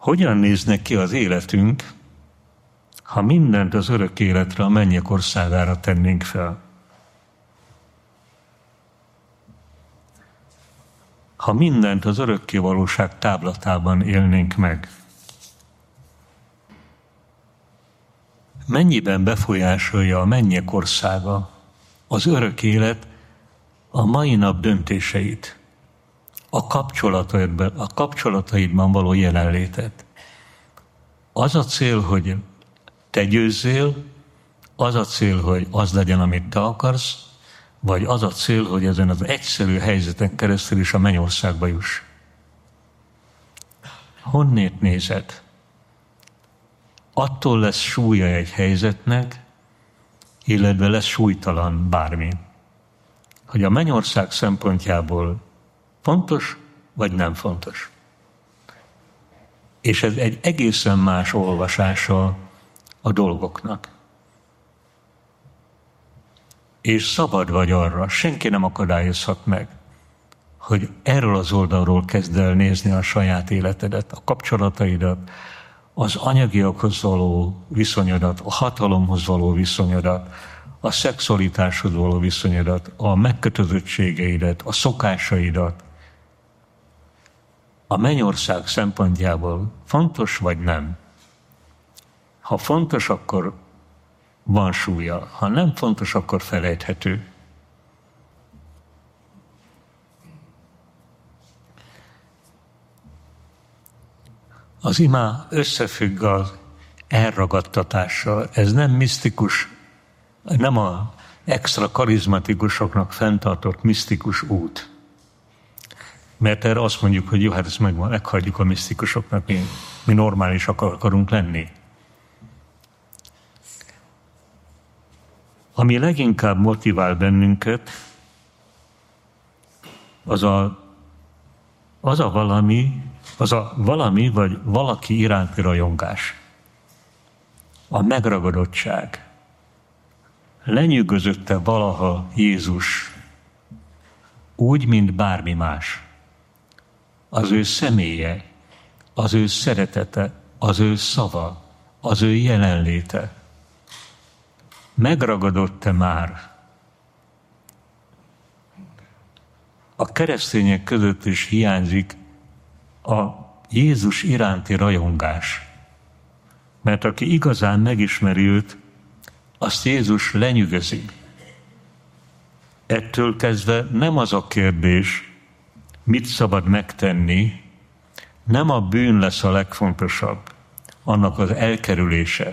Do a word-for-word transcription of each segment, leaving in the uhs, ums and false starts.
Hogyan néznek ki az életünk, ha mindent az örök életre, a mennyek országára tennénk fel? Ha mindent az örökkévalóság táblatában élnénk meg? Mennyiben befolyásolja a mennyek országa, az örök élet a mai nap döntéseit, a kapcsolataidban, a kapcsolataidban való jelenlétet? Az a cél, hogy te győzzél, az a cél, hogy az legyen, amit te akarsz, vagy az a cél, hogy ezen az egyszerű helyzeten keresztül is a mennyországba juss? Honnét nézed? Attól lesz súlya egy helyzetnek, illetve lesz súlytalan bármi, hogy a mennyország szempontjából fontos, vagy nem fontos. És ez egy egészen más olvasása a dolgoknak. És szabad vagy arra, senki nem akadályozhat meg, hogy erről az oldalról kezd el nézni a saját életedet, a kapcsolataidat, az anyagiakhoz való viszonyodat, a hatalomhoz való viszonyodat, a szexualitáshoz való viszonyodat, a megkötözöttségeidet, a szokásaidat. A mennyország szempontjából fontos vagy nem? Ha fontos, akkor van súlya. Ha nem fontos, akkor felejthető. Az ima összefügg az elragadtatással. Ez nem misztikus, nem a extra karizmatikusoknak fenntartott misztikus út. Mert erre azt mondjuk, hogy jó, hát ezt meg, meghagyjuk a misztikusoknak, mi, mi normálisak akarunk lenni. Ami leginkább motivál bennünket, az a, az a valami, az a valami vagy valaki iránti rajongás. A megragadottság. Lenyűgözötte valaha Jézus úgy, mint bármi más. Az ő személye, az ő szeretete, az ő szava, az ő jelenléte. Megragadott-e már? A keresztények között is hiányzik a Jézus iránti rajongás. Mert aki igazán megismeri őt, azt Jézus lenyűgözi. Ettől kezdve nem az a kérdés, mit szabad megtenni, nem a bűn lesz a legfontosabb, annak az elkerülése,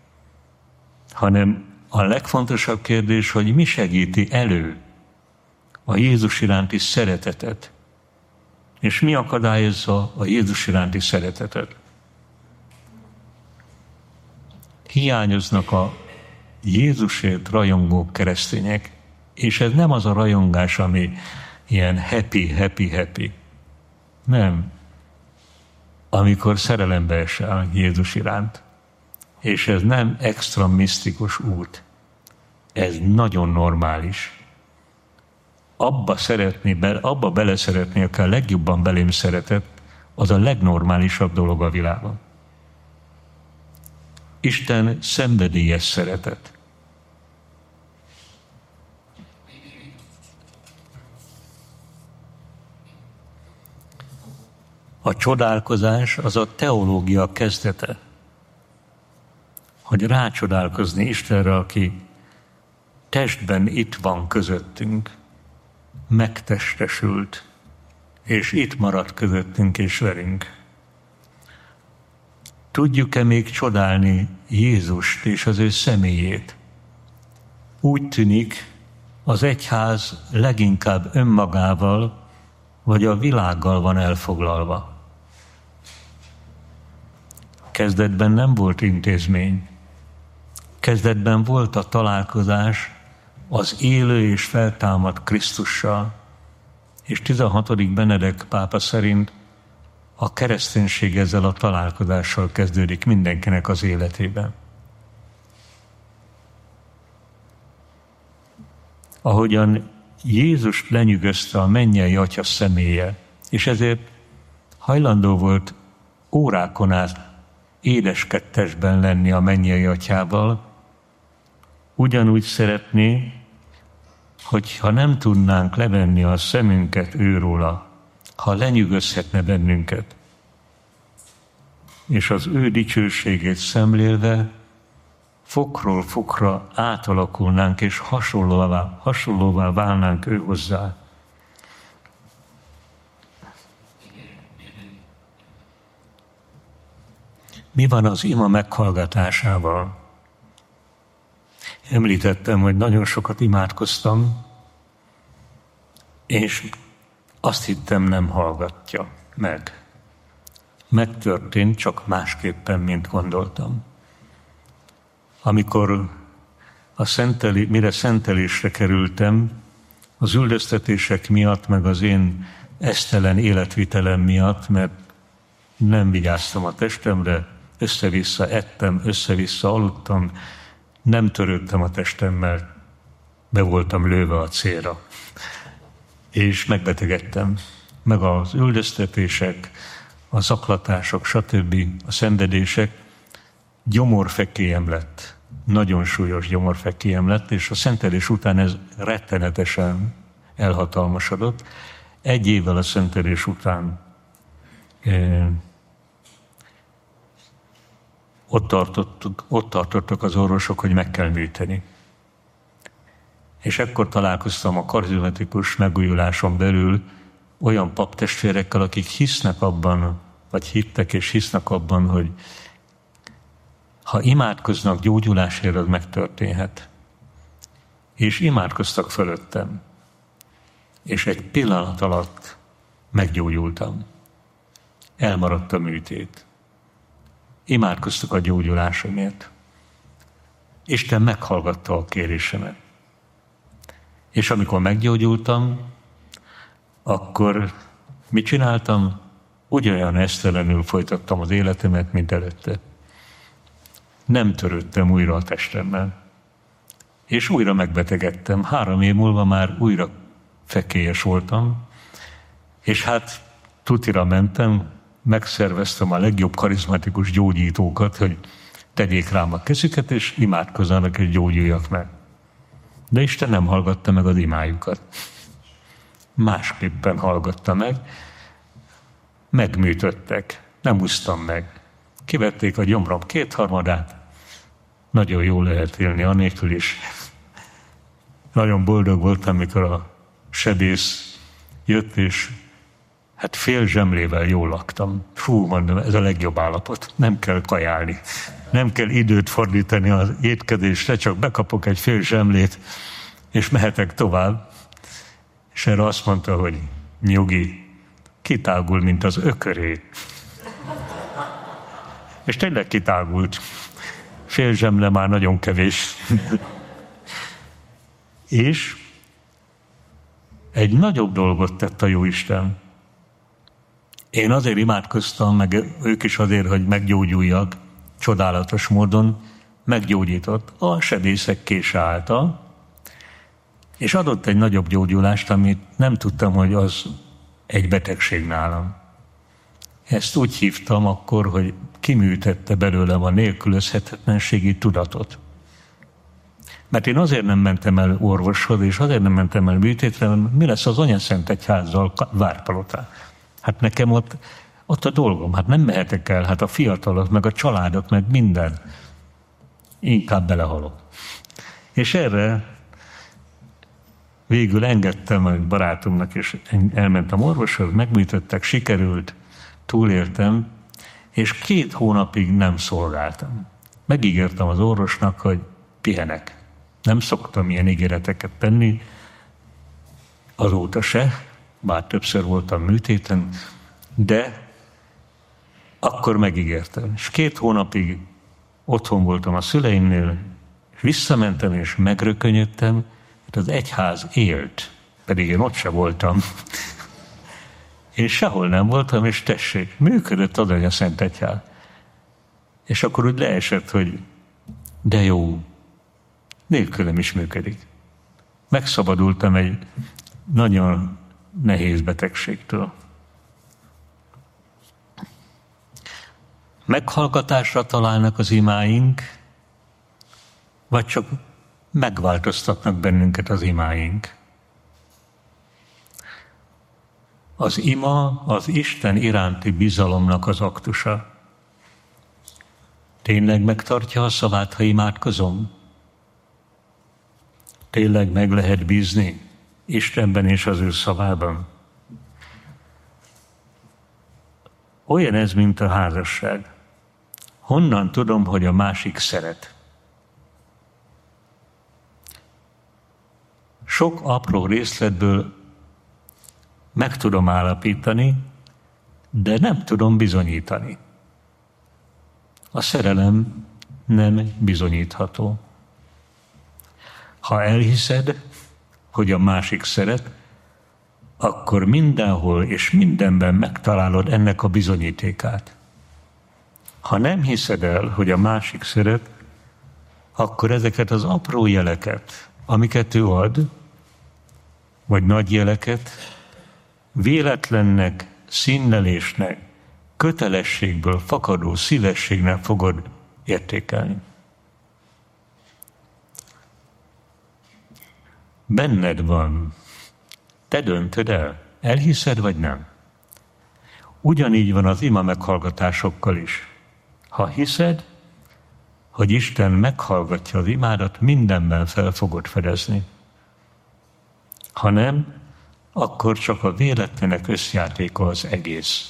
hanem a legfontosabb kérdés, hogy mi segíti elő a Jézus iránti szeretetet, és mi akadályozza a Jézus iránti szeretetet. Hiányoznak a Jézusért rajongó keresztények, és ez nem az a rajongás, ami ilyen happy, happy, happy. Nem. Amikor szerelembe esel Jézus iránt. És ez nem extra misztikus út. Ez nagyon normális. Abba szeretni, abba beleszeretni, aki a legjobban belém szeretett, az a legnormálisabb dolog a világon. Isten szenvedélyes szeretet. A csodálkozás az a teológia kezdete. Hogy rácsodálkozni Istenre, aki testben itt van közöttünk, megtestesült, és itt maradt közöttünk és velünk. Tudjuk-e még csodálni Jézust és az ő személyét? Úgy tűnik, az egyház leginkább önmagával vagy a világgal van elfoglalva. Kezdetben nem volt intézmény. Kezdetben volt a találkozás az élő és feltámadt Krisztussal, és tizenhatodik Benedek pápa szerint a kereszténység ezzel a találkozással kezdődik mindenkinek az életében. Ahogyan Jézus lenyűgözte a mennyei Atya személye, és ezért hajlandó volt órákon át édeskettesben lenni a mennyei atyával, ugyanúgy szeretné, hogyha nem tudnánk levenni a szemünket őróla, ha lenyűgözhetne bennünket, és az ő dicsőségét szemlélve fokról fokra átalakulnánk, és hasonlóvá, hasonlóvá válnánk ő hozzá. Mi van az ima meghallgatásával? Említettem, hogy nagyon sokat imádkoztam, és azt hittem, nem hallgatja meg. Megtörtént, csak másképpen, mint gondoltam. Amikor a szenteli, mire szentelésre kerültem, az üldöztetések miatt, meg az én esztelen életvitelem miatt, mert nem vigyáztam a testemre, össze-vissza ettem, össze-vissza aludtam, nem törődtem a testemmel, be voltam lőve a célra. És megbetegedtem. Meg az üldöztetések, a zaklatások, stb., a szenvedések, gyomorfekélyem lett. Nagyon súlyos gyomorfekélyem lett, és a szentelés után ez rettenetesen elhatalmasodott. Egy évvel a szentelés után eh, ott, tartottuk, ott tartottak az orvosok, hogy meg kell műteni. És ekkor találkoztam a karizmatikus megújuláson belül olyan paptestvérekkel, akik hisznek abban, vagy hittek és hisznek abban, hogy ha imádkoznak gyógyulásért, az megtörténhet. És imádkoztak fölöttem. És egy pillanat alatt meggyógyultam. Elmaradt a műtét. Imádkoztak a gyógyulásomért. Isten meghallgatta a kérésemet. És amikor meggyógyultam, akkor mit csináltam? Ugyanolyan esztelenül folytattam az életemet, mint előtte. Nem törődtem újra a testemmel. És újra megbetegedtem. Három év múlva már újra fekélyes voltam, és hát tutira mentem, megszerveztem a legjobb karizmatikus gyógyítókat, hogy tegyék rám a kezüket, és imádkozzanak, és gyógyuljak meg. De Isten nem hallgatta meg az imájukat. Másképpen hallgatta meg. Megműtöttek. Nem úsztam meg. Kivették a gyomrom kétharmadát. Nagyon jól lehet élni anélkül is. Nagyon boldog voltam, mikor a sebész jött, és hát fél zsemlével jól laktam. Fú, mondom, ez a legjobb állapot. Nem kell kajálni. Nem kell időt fordítani az étkezésre, csak bekapok egy fél zsemlét, és mehetek tovább. És erre azt mondta, hogy nyugi, kitágul, mint az ököré. És tényleg kitágult. Fél zsemle már nagyon kevés. És egy nagyobb dolgot tett a Jóisten. Én azért imádkoztam, meg ők is azért, hogy meggyógyuljak, csodálatos módon meggyógyított a sebészek kése által, és adott egy nagyobb gyógyulást, amit nem tudtam, hogy az egy betegség nálam. Ezt úgy hívtam akkor, hogy kiműtette belőlem a nélkülözhetetlenségi tudatot. Mert én azért nem mentem el orvoshoz, és azért nem mentem el műtétre, mert mi lesz az Anyaszentegyházzal Várpalotán? Hát nekem ott, ott a dolgom, hát nem mehetek el, hát a fiatalok, meg a családok, meg minden. Inkább belehalok. És erre végül engedtem a barátomnak, és elmentem orvoshoz, megműtöttek, sikerült, túléltem, és két hónapig nem szolgáltam. Megígértem az orvosnak, hogy pihenek. Nem szoktam ilyen ígéreteket tenni, azóta se, bár többször voltam műtéten, de akkor megígértem. És két hónapig otthon voltam a szüleimnél, és visszamentem, és megrökönyödtem, mert az egyház élt, pedig én ott se voltam. Én sehol nem voltam, és tessék, működött az Anyaszentegyház. És akkor úgy leesett, hogy de jó, nélkülem is működik. Megszabadultam egy nagyon nehéz betegségtől. Meghallgatásra találnak az imáink, vagy csak megváltoztatnak bennünket az imáink. Az ima az Isten iránti bizalomnak az aktusa. Tényleg megtartja a szavát, ha imádkozom? Tényleg meg lehet bízni Istenben és az ő szavában? Olyan ez, mint a házasság. Honnan tudom, hogy a másik szeret? Sok apró részletből meg tudom állapítani, de nem tudom bizonyítani. A szerelem nem bizonyítható. Ha elhiszed, hogy a másik szeret, akkor mindenhol és mindenben megtalálod ennek a bizonyítékát. Ha nem hiszed el, hogy a másik szeret, akkor ezeket az apró jeleket, amiket ő ad, vagy nagy jeleket, véletlennek, színnelésnek, kötelességből fakadó szívességnek fogod értékelni. Benned van. Te döntöd el, elhiszed vagy nem. Ugyanígy van az ima meghallgatásokkal is. Ha hiszed, hogy Isten meghallgatja az imádat, mindenben fel fogod fedezni. Ha nem, akkor csak a véletlenek összjátéka az egész.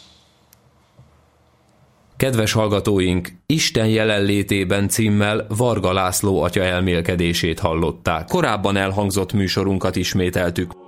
Kedves hallgatóink, Isten jelenlétében címmel Varga László atya elmélkedését hallották. Korábban elhangzott műsorunkat ismételtük.